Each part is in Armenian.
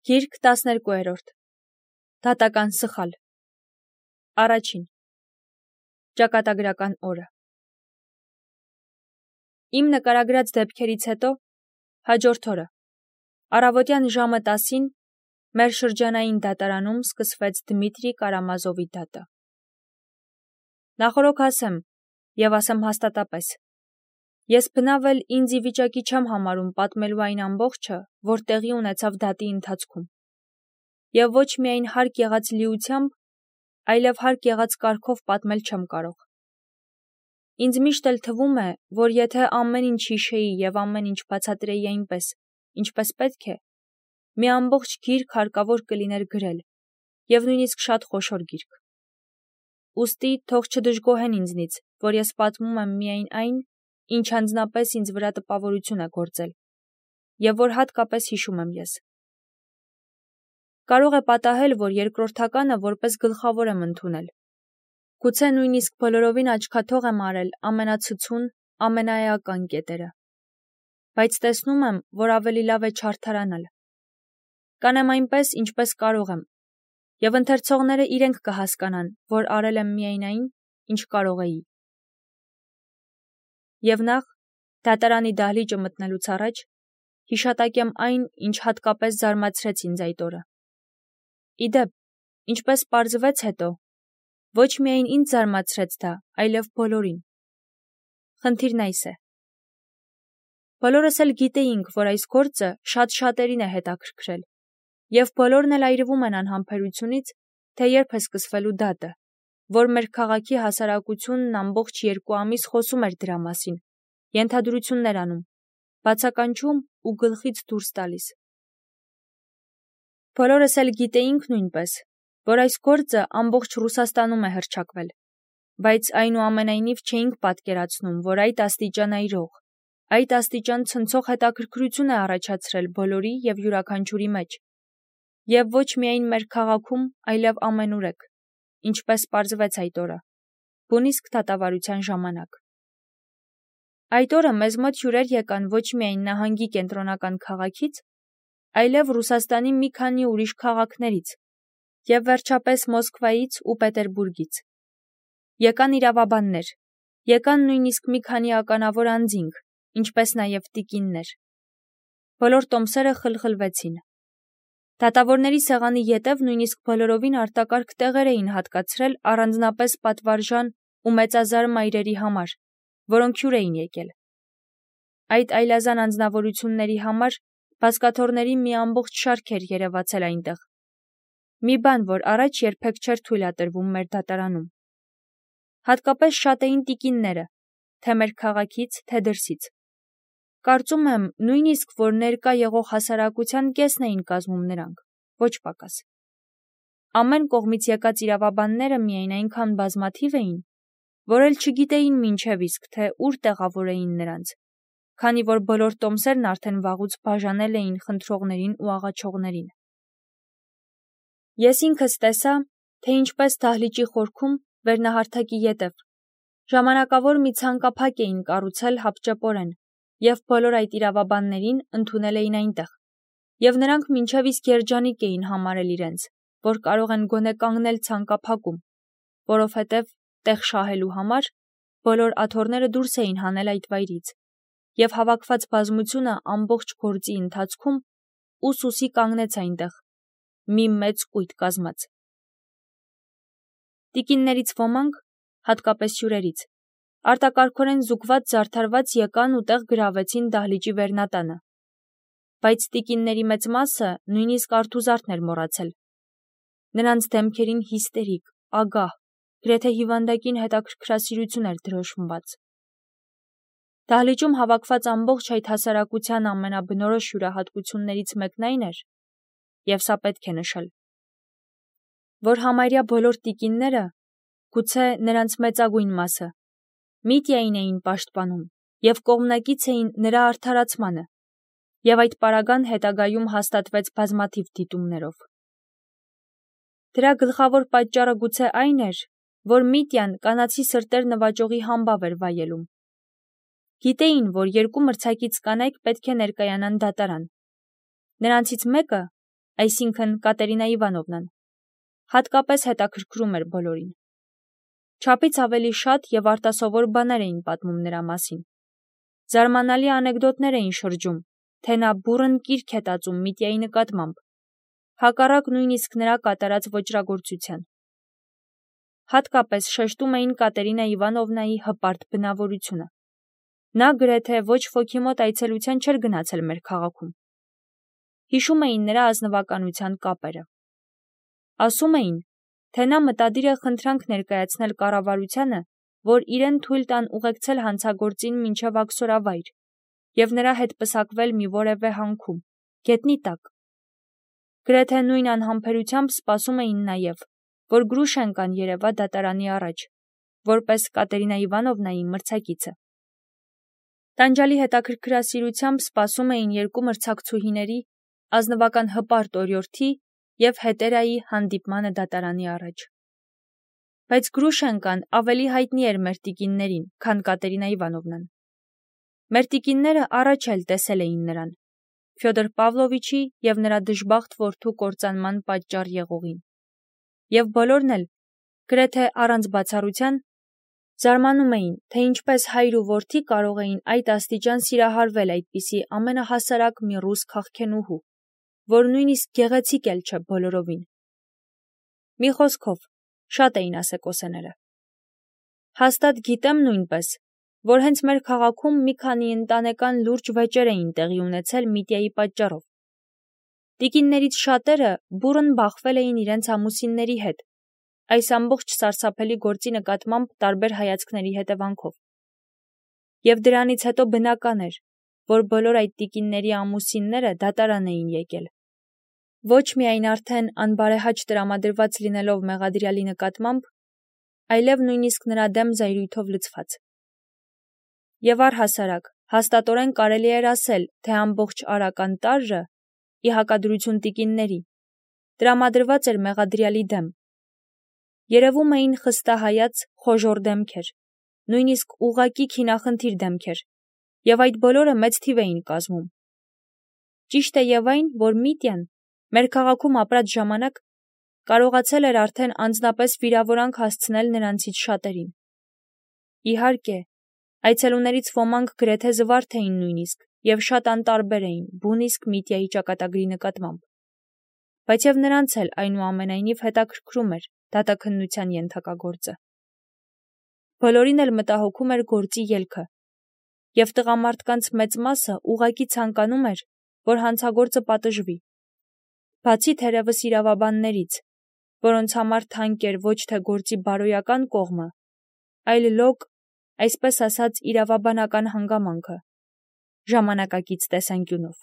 Գիրք 12-րդ Դատական սխալ Առաջին Ճակատագրական օրը Իմ նկարագրած դեպքերից հետո հաջորդ օրը առավոտյան ժամը 10-ին մեր շրջանային դատարանում սկսվեց Դմիտրի Կարամազովի դատը։ Նախորոք ասեմ եւ ասեմ հաստատապես. ես բնավ էլ ինձ ի վիճակի չեմ համարում պատմելու այն ամբողջը, որ տեղի ունեցավ դատի ընթացքում։ Եվ ոչ միայն հարկ եղած լիությամբ, այլև հարկ եղած կարգով պատմել չեմ կարող։ Ինձ միշտ էլ թվում է, որ եթե ամեն ինչ հիշեի եւ ամեն ինչ բացատրեի այնպես, ինչպես պետք է, մի ամբողջ գիրք հարկավոր կլիներ գրել, եւ նույնիսկ շատ խոշոր գիրք։ Ուստի թող չդժգոհեն ինձնից, որ ես պատմում եմ միայն այն, ինչ անձնապես ինձ վրա տպավորություն է գործել, եւ որ հատկապես հիշում եմ ես։ Կարող է պատահել, որ երկրորդականը որպես գլխավոր եմ ընդունել։ Գուցե նույնիսկ բոլորովին աչքաթող եմ արել ամենացցուն, ամենաէական կետերը։ Բայց տեսնում եմ, որ ավելի լավ է չարդարանալ։ Կանեմ այնպես, ինչպես կարող եմ, եւ ընթերցողները իրենք կհասկանան, որ արել եմ միայն այն, ինչ կարող էի։ Եվ նախ, դատարանի դահլիճը մտնելուց առաջ, հիշատակեմ այն, ինչ հատկապես զարմացրեց ինձ այդ օրը։ Իդեպ, ինչպես պարզվեց հետո, ոչ միայն ինձ զարմացրեց դա, այլև բոլորին։ Խնդիրն այս է. բոլորս էլ գիտեինք, որ այս գործը շատ շատերին է հետաքրքրել, եւ բոլորն էլ այրվում են անհամբերությունից, թե երբ է սկսվելու դատը, որ մեր քաղաքի հասարակությունն ամբողջ 2 ամիս խոսում էր դրա մասին, ենթադրություններ անում, բացականչում ու գլխից դուրս տալիս։ Բոլորս էլ գիտեինք նույնպես, որ այս գործը ամբողջ Ռուսաստանում է հռչակվել, բայց այնուամենայնիվ չէինք պատկերացնում, որ այդ աստիճան այրող, այդ աստիճան ցնցող հետաքրքրություն է առաջացրել բոլորի եւ յուրաքանչյուրի մեջ, եւ ոչ միայն մեր քաղաքում, այլև ամենուրեք, ինչպես պարզվեց այդ օրը, բունիսկ դատավարության ժամանակ։ Այդ օրը մեզ մոտ հյուրեր եկան ոչ միայն նահանգի կենտրոնական քաղաքից, այլև Ռուսաստանի մի քանի ուրիշ քաղաքներից եւ վերջապես Մոսկվայից ու Պետերբուրգից։ Եկան իրավաբաններ, եկան նույնիսկ մի քանի ականավոր անձինք, ինչպես նաեւ տիկիններ։ Բոլոր տոմսերը խլխլվեցին։ Դատավորների սեղանի ետև նույնիսկ բոլորովին արտակարգ տեղեր էին հատկացրել առանձնապես պատվարժան ու մեծազար մայրերի համար, որոնք հյուր էին եկել։ Այդ այլազան անձնավորությունների համար բազկաթոռների մի ամբողջ շարք էր երևացել այնտեղ։ Մի բան, որ առաջ երբեք չէր թույլատրվում մեր դատարանում։ Հատկապես շատ էին տիկինները, թե մեր քաղաքից, թե դրսից։ Կարծում եմ, նույնիսկ որ ներկա եղող հասարակության կեսն էին կազմում նրանք, ոչ պակաս։ Ամեն կողմից եկած իրավաբանները միայն այնքան բազմաթիվ էին, որ էլ չգիտեին մինչև իսկ, թե ուր տեղավորեին նրանց, քանի որ բոլոր տոմսերն արդեն վաղուց բաժանել էին խնդրողներին ու աղաչողներին։ Ես ինքս տեսա, թե ինչպես դահլիճի խորքում, վերնահարթակի ետև, ժամանակավոր մի ցանկափակ էին կառուցել հապճեպորեն, եւ բոլոր այդ իրավաբաններին ընդունել էին այնտեղ, եւ նրանք մինչև իսկ երջանիկ էին համարել իրենց, որ կարող են գոնե կանգնել ցանկափակում, որովհետեւ տեղ շահելու համար բոլոր աթոռները դուրս էին հանել այդ վայրից, եւ հավաքված բազմությունը ամբողջ գործի ընթացքում ուսուսի կանգնեց այնտեղ, մի մեծ կույտ կազմած։ Տիկիններից ոմանք, հատկապես հյուրերից, արտակարգորեն զուգված զարդարված եկան ու տեղ գրավեցին դահլիճի վերնատանը, բայց տիկինների մեծ մասը նույնիսկ արթուզարդն էր մոռացել։ Նրանց դեմքերին հիստերիկ, ագահ, գրեթե հիվանդակին հետաքրքրասիրություն էր դրոշմված։ Դահլիճում հավաքված ամբողջ այդ հասարակության ամենաբնորոշ յուրահատկություններից մեկն այն էր, եւ սա պետք է նշել, որ համարյա բոլոր տիկինները, գուցե նրանց մեծագույն մասը, Միտիային էին պաշտպանում եւ կողմնակից էին նրա արդարացմանը, եւ այդ պարագան հետագայում հաստատվեց բազմաթիվ դիտումներով։ Դրա գլխավոր պատճառը գուցե այն էր, որ Միտյան կանացի սրտեր նվաճողի համբավ էր վայելում։ Գիտեին, որ 2 մրցակից կանայք պետք է ներկայանան դատարան։ Նրանցից մեկը, այսինքն Կատերինա Իվանովնան, հատկապես հետաքրքրում էր բոլորին։ Չափից ավելի շատ և արտասովոր բաներ էին պատմում նրա մասին։ Զարմանալի անեկդոտներ էին շրջում, թե նա բուռն կիրք է տածում Միտյայի նկատմամբ, հակառակ նույնիսկ նրա կատարած ոճրագործության։ Հատկապես շեշտում էին Կատերինա Իվանովնայի հպարտ բնավորությունը։ Նա գրեթե ոչ ոքի մոտ այցելության չէր գնացել մեր քաղաքում։ Հիշում էին նրա ազնվականության կապերը։ Ասում էին, թե նա մտադիր է խնդրանք ներկայացնել կառավարությանը, որ իրեն թույլ տան ուղեկցել հանցագործին մինչև աքսորավայր և նրա հետ պսակվել մի որևէ հանքում, գետնի տակ։ Գրեթե նույն անհամբերությամբ սպասում էին նաև, որ Գրուշենկան երևա դատարանի առաջ, որպես Կատերինա Իվանովնայի մրցակիցը։ Տանջալի հետաքրքրասիրությամբ սպասում էին երկու մրցակցուհիների, ազնվական հպարտ օրիորդի և հետերայի հանդիպմանը դատարանի առաջ։ Բայց Գրուշենկան ավելի հայտնի էր մեր տիկիններին, քան Կատերինա Իվանովնան։ Մեր տիկինները առաջ էլ տեսել էին նրան, Ֆյոդոր Պավլովիչի և նրա դժբախտ որդու կործանման պատճառ եղողին։ Եվ բոլորն էլ, գրեթե առանց բացառության, զարմանում էին, թե ինչպես հայր ու որդի կարող էին այդ աստիճան սիրահարվել այդպիսի ամենահասարակ մի ռուս քաղքենուհու, որ նույնիսկ գեղեցիկ էլ չէ բոլորովին։ Մի խոսքով, շատ էին ասեկոսեները։ Հաստատ գիտեմ նույնպես, որ հենց մեր քաղաքում մի քանի ընտանեկան լուրջ վեճեր էին տեղի ունեցել Միտյայի պատճառով։ Տիկիններից շատերը բուռն բախվել էին իրենց ամուսինների հետ, այս ամբողջ սարսափելի գործի նկատմամբ տարբեր հայացքների հետևանքով։ Եվ դրանից հետո բնական էր, որ բոլոր այդ տիկինների ամուսինները դատարան էին եկել։ Ոչ միայն արդեն անբարեհաճ տրամադրված լինելով մեղադրյալի նկատմամբ, այլև նույնիսկ նրա դեմ զայրույթով լցված։ Եվ առհասարակ, հաստատորեն կարելի էր ասել, թե ամբողջ արական տարրը, ի հակադրություն տիկինների, տրամադրված էր մեղադրյալի դեմ։ Երևում էին խստահայաց, խոժոռ դեմքեր, նույնիսկ ուղղակի քինախնդիր դեմքեր, և այդ բոլորը մեծ թիվ էին կազմում։ Ճիշտ է և այն, որ Միտյան մեր քաղաքում ապրած ժամանակ կարողացել էր արդեն անձնապես վիրավորանք հասցնել նրանցից շատերին։ Իհարկե, այցելուներից ոմանք գրեթե զվարթ էին նույնիսկ և շատ անտարբեր էին բունիսկ Միտյայի ճակատագրի նկատմամբ։ Բայց և նրանց էլ այնուամենայնիվ հետաքրքրում էր դատաքննության ենթակա գործը։ Բոլորին էլ մտահոգում էր գործի ելքը, և տղամարդկանց մեծ մասը ուղղակի ցանկանում էր, որ հանցագործը պատժվի։ Բացի թերևս իրավաբաններից, որոնց համար թանկ էր ոչ թե գործի բարոյական կողմը, այլ լոկ, այսպես ասած, իրավաբանական հանգամանքը, ժամանակակից տեսանկյունով։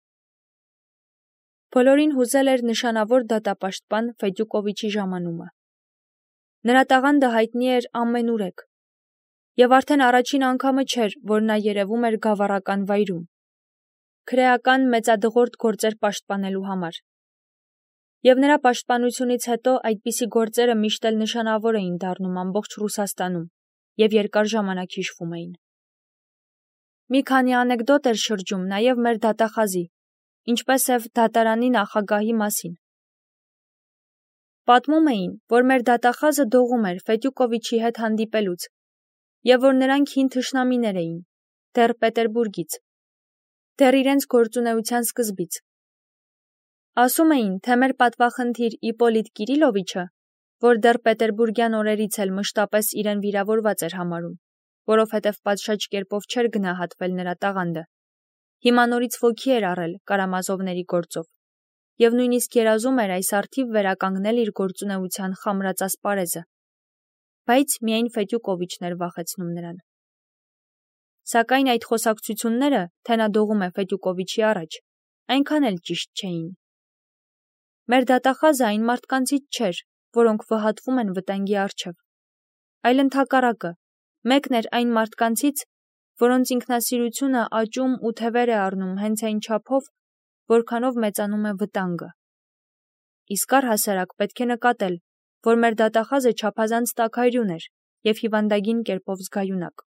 Բոլորին հուզել էր նշանավոր դատապաշտպան Ֆեդյուկովիչի ժամանումը։ Նրա տաղանդը հայտնի էր ամենուրեք, և արդեն առաջին անգամը չէր, որ նա երևում էր գավառական վայրում, քրեական մեծադղորդ գործեր պաշտպանելու համար։ Եվ նրա պաշտպանությունից հետո այդպիսի գործերը միշտ էլ նշանավոր էին դառնում ամբողջ Ռուսաստանում և երկար ժամանակ հիշվում էին։ Մի քանի անեկդոտ էր շրջում նաև մեր դատախազի, ինչպես և դատարանի նախագահի մասին։ Պատմում էին, որ մեր դատախազը դողում էր Ֆեդյուկովիչի հետ հանդիպելուց, և որ նրանք հին թշնամիներ էին, դեռ Պետերբուրգից, դեռ իրենց գործունեության սկզբից։ Ասում էին, թե մեր պատվախնդիր Իպոլիտ Կիրիլովիչը, որ դեռ պետերբուրգյան օրերից էլ մշտապես իրեն վիրավորված էր համարում, որովհետև պատշաճ կերպով չէր գնահատվել նրա տաղանդը, հիմա նորից ոգի էր առել Կարամազովների գործով, և նույնիսկ երազում էր այս առթիվ վերականգնել իր գործունեության խամրած ասպարեզը, բայց միայն Ֆեդյուկովիչն էր վախեցնում նրան։ Սակայն այդ խոսակցությունները, թե նա դողում է Ֆեդյուկովիչի առաջ, այնքան էլ ճիշտ չէին։ Մեր դատախազը այն մարդկանցից չէր, որոնք վհատվում են վտանգի առջև, այլ ընդհակառակը, մեկն էր այն մարդկանցից, որոնց ինքնասիրությունը աճում ու թևեր է առնում հենց այն չափով, որքանով մեծանում է վտանգը։ Իսկ առհասարակ պետք է նկատել, որ մեր դատախազը չափազանց տաքայրյուն էր և հիվանդագին կերպով զգայունակ։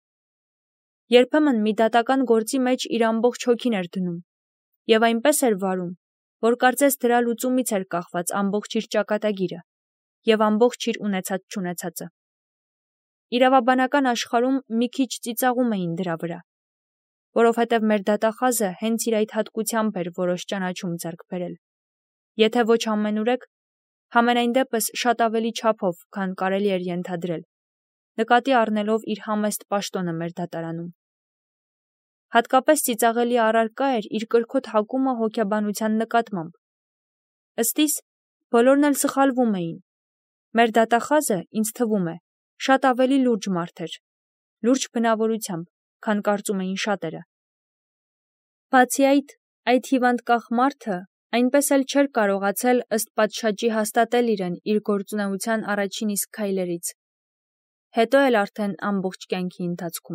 Երբեմն մի դատական գործի մեջ իր ամբողջ հոգին էր դնում, և այնպես էր վարում, որ կարծես դրա լուծումից էր կախված ամբողջ իր ճակատագիրը և ամբողջ իր ունեցած-չունեցածը։ Իրավաբանական աշխարհում մի քիչ ծիծաղում էին դրա վրա, որովհետև մեր դատախազը հենց իր այդ հատկությամբ էր որոշ ճանաչում ձեռք բերել, եթե ոչ ամենուրեք, համենայն դեպս շատ ավելի չափով, քան կարելի էր ենթադրել, նկատի առնելով իր համեստ պաշտոնը մեր դատարանում։ Հատկապես ծիծաղելի առարկա էր իր կրքոտ հակումը հոգեբանության նկատմամբ։ Ըստ իս, բոլորն էլ սխալվում էին։ Մեր դատախազը, ինձ թվում է, շատ ավելի լուրջ մարդ էր, լուրջ բնավորությամբ, քան կարծում էին շատերը։ Բացի այդ հիվանդկախ մարդը այնպես էլ չէր կարողացել ըստ պատշաճի հաստատել իրեն իր գործունեության առաջին իսկ քայլերից, հետո էլ արդեն ամբողջ կյանքի ընթացքում։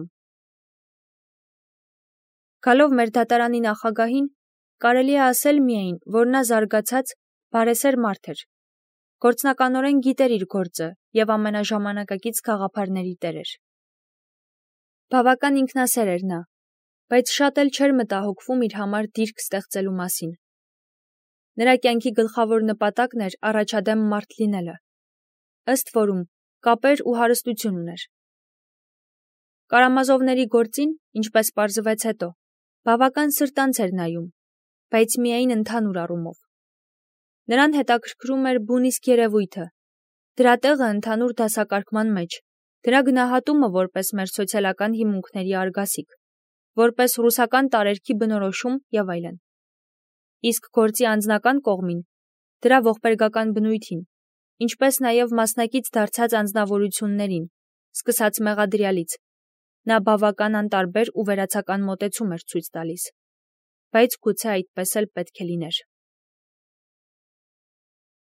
Գալով մեր դատարանի նախագահին, կարելի է ասել միայն, որ նա զարգացած, բարեսեր մարդ էր, գործնականորեն գիտեր իր գործը և ամենաժամանակակից գաղափարների տեր էր։ Բավական ինքնասեր էր նա, բայց շատ էլ չէր մտահոգվում իր համար դիրք ստեղծելու մասին։ Նրա կյանքի գլխավոր նպատակն էր առաջադեմ մարդ լինելը, ըստ որում կապեր ու հարստություն ուներ։ Կարամազովների գործին, ինչպես պարզվեց հետո, բավական սրտանց էր նայում, բայց միայն ընդհանուր առումով։ Նրան հետաքրքրում էր բունիսկ երևույթը, դրա տեղը ընդհանուր դասակարգման մեջ, դրա գնահատումը որպես մեր սոցիալական հիմունքների արգասիկ, որպես ռուսական տարերքի բնորոշում և այլն։ Իսկ գործի անձնական կողմին, դրա ողբերգական բնույթին, ինչպես նաև մասնակից դարձած անձնավորություններին, սկսած մեղադրյալից, նա բավական անտարբեր ու վերացական մոտեցում էր ցույց տալիս, բայց գուցե այդպես էլ պետք է լիներ։